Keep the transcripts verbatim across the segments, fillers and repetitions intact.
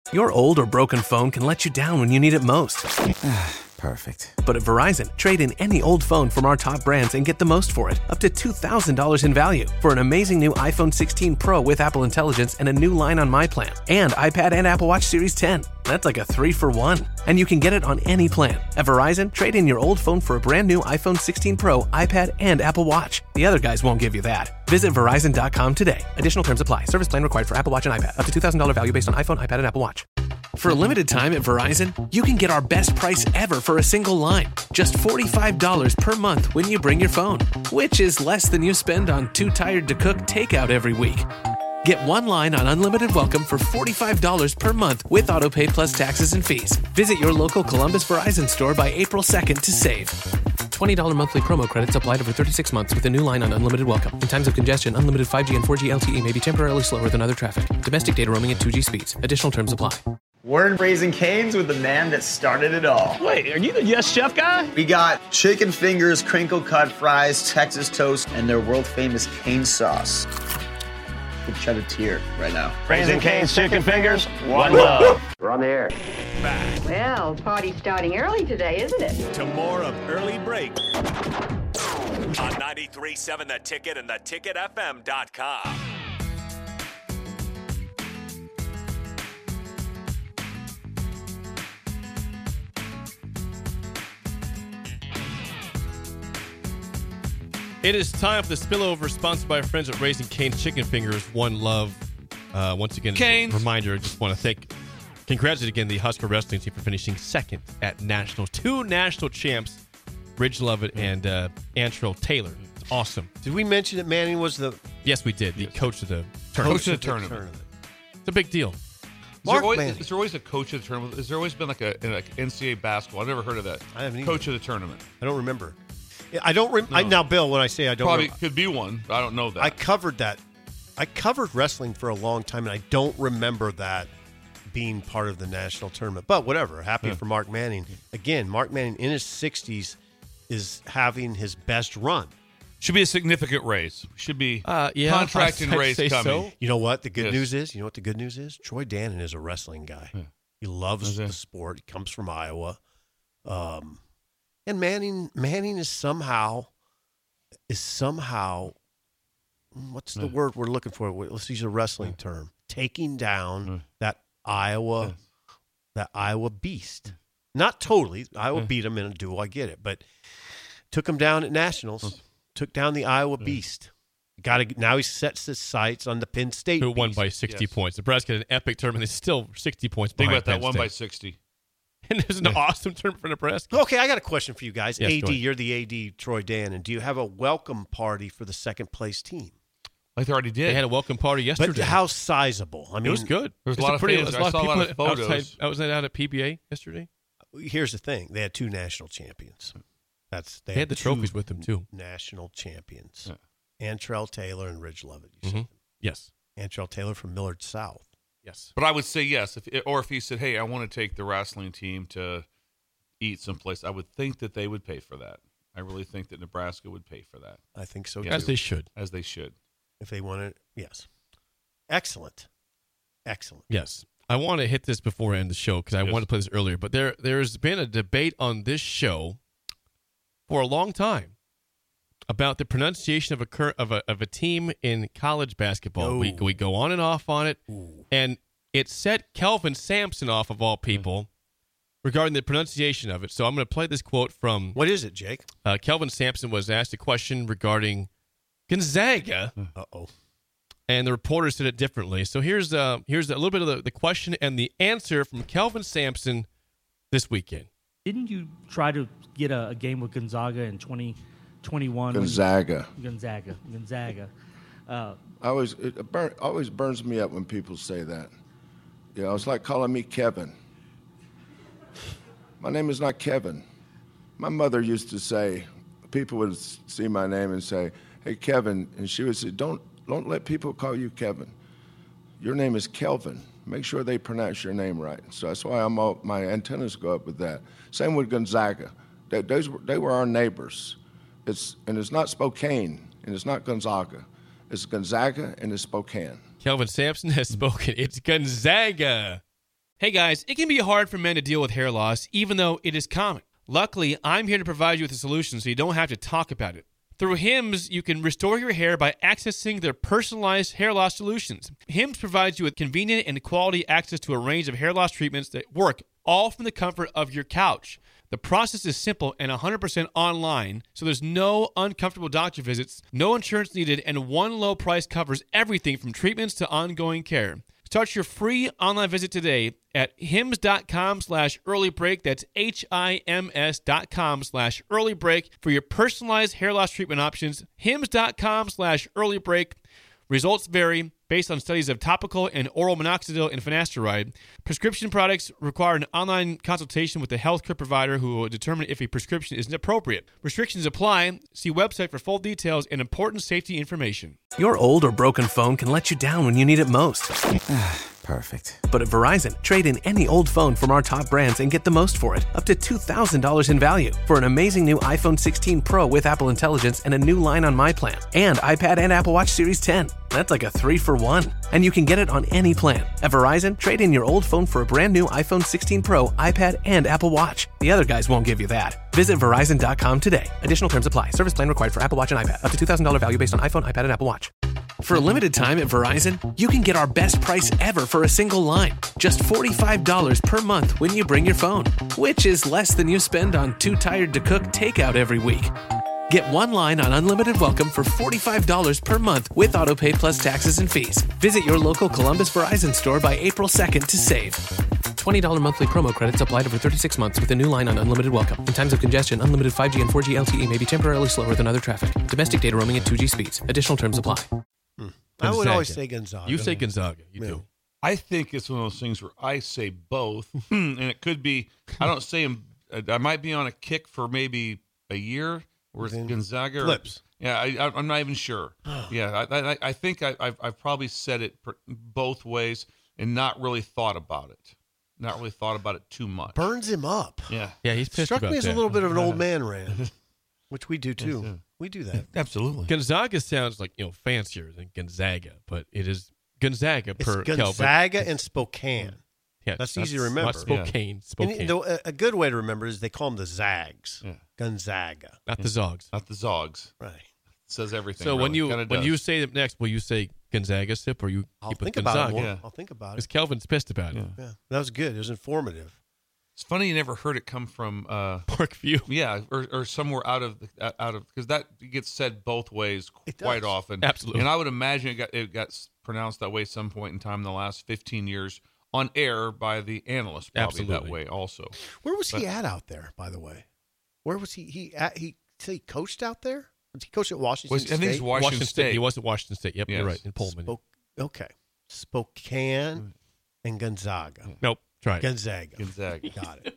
Your old or broken phone can let you down when you need it most. Perfect. But at Verizon, trade in any old phone from our top brands and get the most for it, up to two thousand dollars in value, for an amazing new iPhone sixteen Pro with Apple Intelligence and a new line on My Plan, and iPad and Apple Watch Series ten. That's like a three for one. And you can get it on any plan. At Verizon, trade in your old phone for a brand new iPhone sixteen Pro, iPad, and Apple Watch. The other guys won't give you that. Visit Verizon dot com today. Additional terms apply. Service plan required for Apple Watch and iPad. Up to two thousand dollars value based on iPhone, iPad, and Apple Watch. For a limited time at Verizon, you can get our best price ever for a single line. Just forty-five dollars per month when you bring your phone, which is less than you spend on Too Tired to Cook takeout every week. Get one line on Unlimited Welcome for forty-five dollars per month with AutoPay plus taxes and fees. Visit your local Columbus Verizon store by April second to save. twenty dollars monthly promo credits applied over thirty-six months with a new line on Unlimited Welcome. In times of congestion, unlimited five G and four G L T E may be temporarily slower than other traffic. Domestic data roaming at two G speeds. Additional terms apply. We're in Raising Cane's with the man that started it all. Wait, are you the Yes Chef guy? We got chicken fingers, crinkle cut fries, Texas toast, and their world famous cane sauce. Could shed a tear right now. Raising Cane's chicken fingers, one love. We're on the air. Back. Well, party's starting early today, isn't it? To more of Early Break on ninety-three point seven The Ticket and the ticket f m dot com. It is time for the spillover, sponsored by our friends at Raising Cane's Chicken Fingers. One love. Uh, once again, Cane's. Reminder, I just want to thank, congratulate again the Husker Wrestling team for finishing second at Nationals. Two national champs, Ridge Lovett and uh, Antrell Taylor. It's awesome. Did we mention that Manning was the Yes, we did. The Yes. coach of the tournament. Coach of the tournament. It's a big deal. Is there, Mark always, Manning. is there always a coach of the tournament? Has there always been like a, like N C double A basketball? I've never heard of that. I haven't either. Coach of the tournament. I don't remember. I don't rem- No. I, now, Bill, when I say I don't Probably rem- could be one, but I don't know that. I covered that. I covered wrestling for a long time, and I don't remember that being part of the national tournament. But whatever. Happy Yeah. for Mark Manning. Again, Mark Manning in his sixties is having his best run. Should be a significant raise. Should be Uh, yeah, contracting I'd raise say coming. so. You know what the good Yes. news is? You know what the good news is? Troy Dannon is a wrestling guy. Yeah. He loves Is he? the sport. He comes from Iowa. Um, and Manning Manning is somehow is somehow what's the Yeah. word we're looking for? Let's use a wrestling term. Taking down Yeah. that Iowa Yes. that Iowa beast. Not totally. Iowa Yeah. beat him in a duel. I get it, but took him down at nationals. Yes. Took down the Iowa Yeah. beast. Got to now he sets his sights on the Penn State. Who won beast. by sixty Yes. points. Nebraska had an epic tournament. It's still sixty points Think behind about that Penn one State. by sixty. And it was an awesome tournament for Nebraska. Okay, I got a question for you guys. Yes, go A D, ahead. you're the A D, Troy Dannon. Do you have a welcome party for the second place team? Like they already did. They had a welcome party yesterday. But how sizable? I mean, it was good. There's a It's lot of pretty, fans. there's I saw a lot of people photos. Outside, outside out at P B A yesterday. Here's the thing: they had two national champions. That's They had the two trophies with them too. National champions: Yeah. Antrell Taylor and Ridge Lovett. You Mhm. said Yes. Antrell Taylor from Millard South. Yes. But I would say yes. If or if he said, "Hey, I want to take the wrestling team to eat someplace," I would think that they would pay for that. I really think that Nebraska would pay for that, I think so As too. they should. as they should. If they wanted, yes. Excellent, excellent. Yes. I want to hit this before I end the show because I Yes. wanted to play this earlier. But there, there's been a debate on this show for a long time about the pronunciation of a cur- of a of a team in college basketball. We Oh. we go on and off on it, Ooh. and it set Kelvin Sampson off of all people regarding the pronunciation of it. So I'm going to play this quote from What is it, Jake? uh, Kelvin Sampson was asked a question regarding Gonzaga. Uh oh. And the reporter said it differently. So here's uh, here's a little bit of the, the question and the answer from Kelvin Sampson this weekend. Didn't you try to get a, a game with Gonzaga in twenty twenty-one? Gonzaga. Gonzaga. Gonzaga. Uh, I always it burn, always burns me up when people say that. You know, it's like calling me Kevin. My name is not Kevin. My mother used to say, people would see my name and say, "Hey, Kevin," and she would say, "Don't don't let people call you Kevin. Your name is Kelvin. Make sure they pronounce your name right." So that's why I'm all, my antennas go up with that. Same with Gonzaga. They, those were, they were our neighbors. It's and it's not Spokane and it's not Gonzaga. It's Gonzaga and it's Spokane. Kelvin Sampson has spoken. It's Gonzaga Hey guys, it can be hard for men to deal with hair loss, even though it is common. Luckily, I'm here to provide you with a solution so you don't have to talk about it. Through Hims, you can restore your hair by accessing their personalized hair loss solutions. Hims provides you with convenient and quality access to a range of hair loss treatments that work all from the comfort of your couch. The process is simple and one hundred percent online, so there's no uncomfortable doctor visits, no insurance needed, and one low price covers everything from treatments to ongoing care. Start your free online visit today at hims.com slash early break. That's H-I-M-S dot com slash early break for your personalized hair loss treatment options. Hims.com slash early break. Results vary based on studies of topical and oral minoxidil and finasteride. Prescription products require an online consultation with a healthcare provider who will determine if a prescription is appropriate. Restrictions apply. See website for full details and important safety information. Your old or broken phone can let you down when you need it most. Perfect. But at Verizon, trade in any old phone from our top brands and get the most for it, up to two thousand dollars in value for an amazing new iPhone sixteen Pro with Apple Intelligence and a new line on My Plan, and iPad and Apple Watch Series ten. That's like a three for one. And you can get it on any plan. At Verizon, trade in your old phone for a brand new iPhone sixteen Pro, iPad, and Apple Watch. The other guys won't give you that. Visit Verizon dot com today. Additional terms apply. Service plan required for Apple Watch and iPad. Up to two thousand dollars value based on iPhone, iPad, and Apple Watch. For a limited time at Verizon, you can get our best price ever for a single line. Just forty-five dollars per month when you bring your phone, which is less than you spend on Too Tired to Cook takeout every week. Get one line on Unlimited Welcome for forty-five dollars per month with AutoPay plus taxes and fees. Visit your local Columbus Verizon store by April second to save. twenty dollars monthly promo credits applied over thirty-six months with a new line on Unlimited Welcome. In times of congestion, unlimited five G and four G L T E may be temporarily slower than other traffic. Domestic data roaming at two G speeds. Additional terms apply. Hmm. I would always say Gonzaga. You say Gonzaga. You do. I think it's one of those things where I say both, and it could be, I don't say them, I might be on a kick for maybe a year, whereas Gonzaga. Flips. Or, yeah, I, I'm not even sure. yeah, I, I, I think I, I've, I've probably said it both ways and not really thought about it. Not really thought about it too much. Burns him up. Yeah. Yeah, he's pissed Struck about me as that. a little bit of an old man rant, which we do too. Yes, we do that. Absolutely. Gonzaga sounds like, you know, fancier than Gonzaga, but it is Gonzaga It's per Gonzaga Kelvin. and Spokane. Yeah, that's, easy to remember. Not Spokane. And Spokane. the, a good way to remember is they call them the Zags. Yeah. Gonzaga. Not the Zogs. Not the Zogs. Right. Says everything. So when really. you Kinda when does. you say it next, will you say Gonzaga sip or you I'll keep think with about Gonzaga? it more. Yeah. I'll think about Because it. Kelvin's pissed about it. Yeah. Yeah, that was good. It was informative. It's funny you never heard it come from uh, Parkview. Yeah, or, or somewhere out of the, out of because that gets said both ways It quite does. often. Absolutely. And I would imagine it got it got pronounced that way some point in time in the last fifteen years on air by the analysts probably that Absolutely. way also. Where was he But- at out there, by the way? Where was he? He at, he he coached out there? Did he coach at Washington Was- I think State? it's Washington State. He was at Washington State. Yep, you're Yes. right. In Pullman. Spoke, okay. Spokane and Gonzaga. Nope. Try it. Gonzaga. Gonzaga. Got it.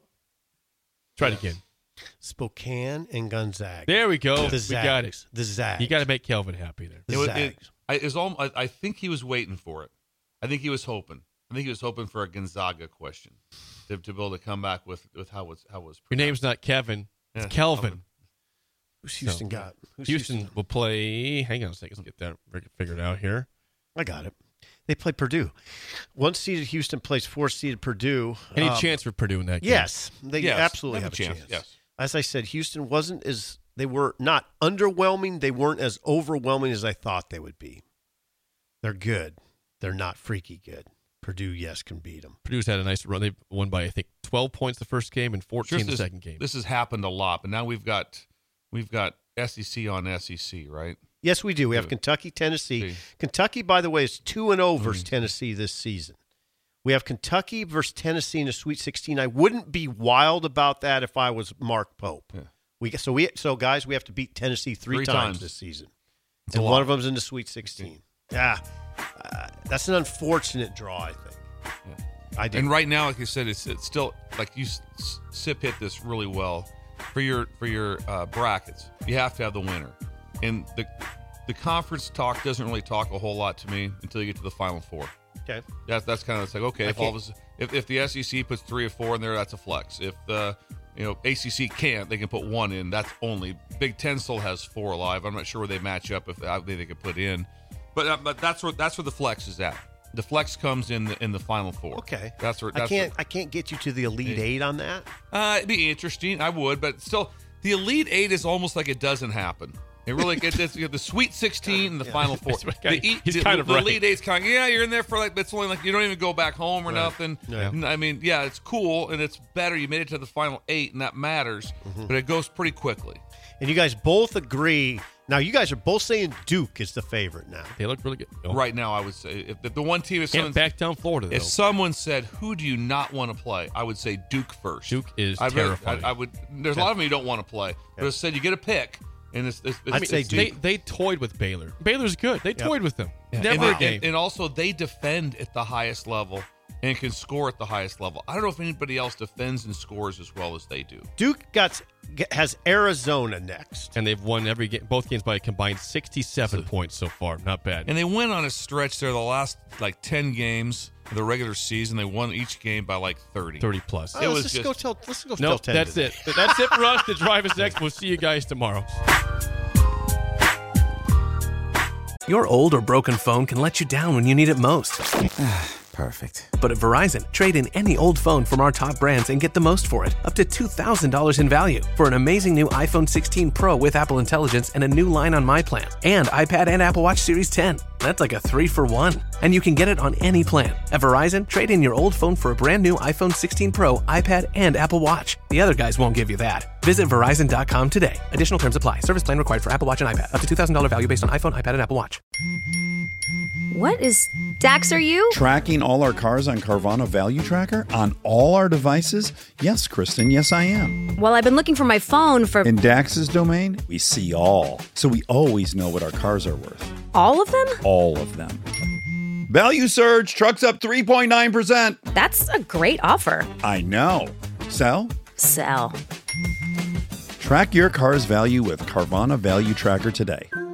Try it again. Spokane and Gonzaga. There we go. The We got it. Zags. The Zags. You got to make Kelvin happy there. The It was- it- Zags. I, it was all, I, I think he was waiting for it. I think he was hoping. I think he was hoping for a Gonzaga question to, to be able to come back with, with how it's how it was. Your name's not Kevin. It's Yeah, Kelvin. Kelvin. Who's Houston So, got? Who's Houston, will play. Hang on a second. Let's get that figured out here. I got it. They play Purdue. One seeded Houston plays four seeded Purdue. Any Um, chance for Purdue in that game? Yes, they Yes, absolutely they have, have a a chance. chance, yes. As I said, Houston wasn't as they were not underwhelming. They weren't as overwhelming as I thought they would be. They're good. They're not freaky good. Purdue, yes, can beat them. Purdue's had a nice run. They won by, I think, twelve points the first game and fourteen Just the this- second game. This has happened a lot, but now we've got we've got S E C on S E C, right? Yes, we do. We have Good. Kentucky, Tennessee. See. Kentucky, by the way, is two and zero Mm-hmm. versus Tennessee this season. We have Kentucky versus Tennessee in a Sweet sixteen. I wouldn't be wild about that if I was Mark Pope. Yeah. We so we so guys, we have to beat Tennessee three, Three times, times. this season, It's and a one lot. of them's in the Sweet sixteen. Yeah, uh, that's an unfortunate draw. I think. I do. And right now, like you said, it's, it's still like you s- s- Sip hit this really well for your for your uh, brackets. You have to have the winner, and the the conference talk doesn't really talk a whole lot to me until you get to the Final Four. Okay. That's that's kind of it's like okay, I if all of can't- us, if if the S E C puts three or four in there, that's a flex. If the you know A C C can't, they can put one in. That's only Big Ten still has four alive. I'm not sure where they match up if I think they could put in, but uh, but that's where that's where the flex is at. The flex comes in the in the final four. Okay, that's where that's I can't. where, I can't get you to the elite eight on that. Uh, it'd be interesting. I would, but still, the elite eight is almost like it doesn't happen. It really it, it's, you have the Sweet sixteen and the Yeah. Final Four. He's the, the, kind of the right. elite eight's kind of yeah. You're in there for like it's only like you don't even go back home or Right. nothing. Yeah. I mean, yeah, it's cool and it's better. You made it to the final eight, and that matters. Mm-hmm. But it goes pretty quickly. And you guys both agree. Now, you guys are both saying Duke is the favorite now. They look really good. Oh. Right now, I would say if the, the one team is Can't someone back down Florida, though. if someone said, "Who do you not want to play?" I would say Duke first. Duke is I'd rather- terrifying. I, I would. There's a lot of them you don't want to play, but if said you get a pick, and it's. it's, it's I'd say it's- Duke. They, they toyed with Baylor. Baylor's good. They toyed with them. Yeah. Never and, a game. And, and also, they defend at the highest level and can score at the highest level. I don't know if anybody else defends and scores as well as they do. Duke got has Arizona next. And they've won every game, both games by a combined sixty-seven points so far. Not bad. And they went on a stretch there the last like ten games of the regular season. They won each game by like thirty. thirty plus. Oh, It let's was just, just- go till let's go No, till ten. that's it. That's it for us. The Drive is next. We'll see you guys tomorrow. Your old or broken phone can let you down when you need it most. Perfect. But at Verizon, trade in any old phone from our top brands and get the most for it, up to two thousand dollars in value for an amazing new iPhone sixteen Pro with Apple Intelligence and a new line on My Plan, and iPad and Apple Watch Series ten. That's like a three for one. And you can get it on any plan. At Verizon, trade in your old phone for a brand new iPhone sixteen Pro, iPad, and Apple Watch. The other guys won't give you that. Visit Verizon dot com today. Additional terms apply. Service plan required for Apple Watch and iPad. Up to two thousand dollars value based on iPhone, iPad, and Apple Watch. What is Dax, are you? Tracking all our cars on Carvana Value Tracker on all our devices? Yes, Kristen, yes, I am. Well, I've been looking for my phone for In Dax's domain, we see all. So we always know what our cars are worth. all of them. All of them. Value surge, trucks up three point nine percent. That's a great offer. I know. Sell? Sell. Track your car's value with Carvana Value Tracker today.